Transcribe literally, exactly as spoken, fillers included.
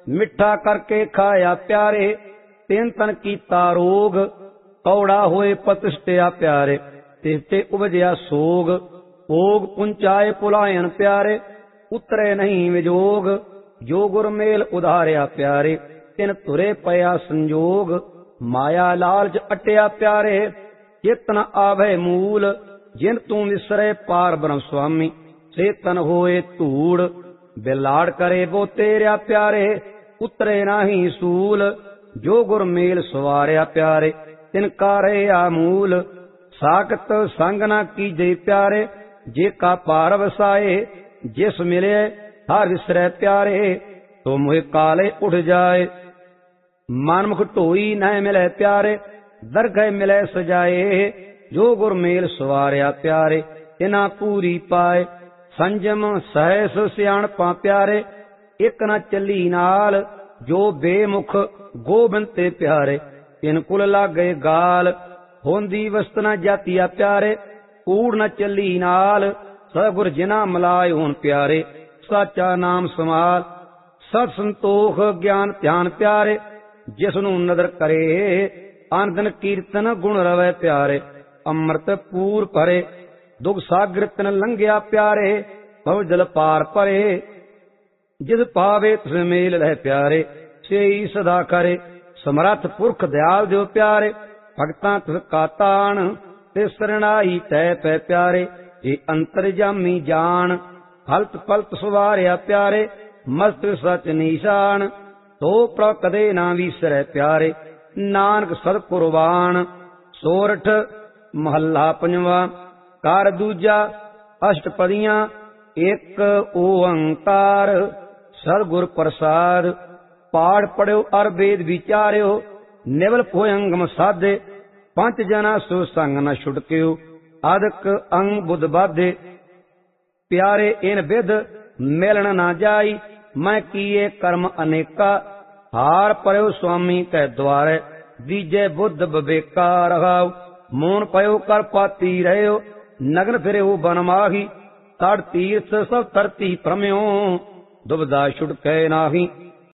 मिठा करके खाया प्यारे, तिन तन कीता रोग, कौड़ा होए प्रतिष्ठिया प्यारे, तिसते उपजया सोग, ओग पुंचाए पुलायन प्यारे, उतरे नहीं विजोग, जो गुर मेल उधारिया प्यारे, तिन तुरे पया संजोग, माया लालच अटिया प्यारे, चेतन आवे मूल, जिन तू विसरे पार ब्रह्म स्वामी, चेतन होए धूड़, बिलाड़ करे वो तेरया प्यारे, उतरे नाही सूल, जो गुर मेल सवारिया प्यारे, तिनका रहा मूल, साकत संग न कीजे प्यारे, जे का पार वसाए, जिस मिले हर विसरे प्यारे, तो मुहे काले उठ जाए, मनमुख ढोई न मिले प्यारे, दरगह मिले सजाए, जो गुर मेल सवारिया प्यारे, तिना पूरी पाए, संजम सहस सियाणपा प्यारे, एक न चली नाल, जो बेमुख गोबिंद ते प्यारे, तिन कुल लागे गाल, होंदी वस्त न जातिया प्यारे, कूड़ न चली नाल, सगुर जिना मलाय होन प्यारे, साचा नाम समाल, सत संतोख ज्ञान ध्यान प्यारे, जिसनु नदर करे, आनंदन कीर्तन गुण रवै प्यारे, अमृत पूर भरे, दुख सागर तन लंघिया प्यारे, भव जल पार परे, जिस पावे तिस मेल रह प्यारे, से सदा करे, समरथ पुरख दयाल जो प्यारे, भगतां तिस का तान, ते सरणाई तै पै प्यारे, ये अंतरजामी जान, हलत पलत सवारिया प्यारे, मस्त सच निशान, तो प्र कदे ना विसरै प्यारे, नानक सद कुर्बान। सोरठ महला पंजवा। कार दूजा अष्टपदियां एक ओंकार सदगुर प्रसाद। पाठ पढ़ियो अर वेद विचारियो निवल पोयंगम साधे। पंच जना सो संग न छुटकियो आदक अंग बुध बाधे। प्यारे इन विद मिलन न जाई मैं किए कर्म अनेका। हार पयो स्वामी कै द्वारे दीजे बुद्ध विवेका रहाओ। मोन पयो कर पाती रहो नगन फिरे बन माही। तड़ तीर्थ सब तरती प्रम्यो दुबदा छुटकै नाही।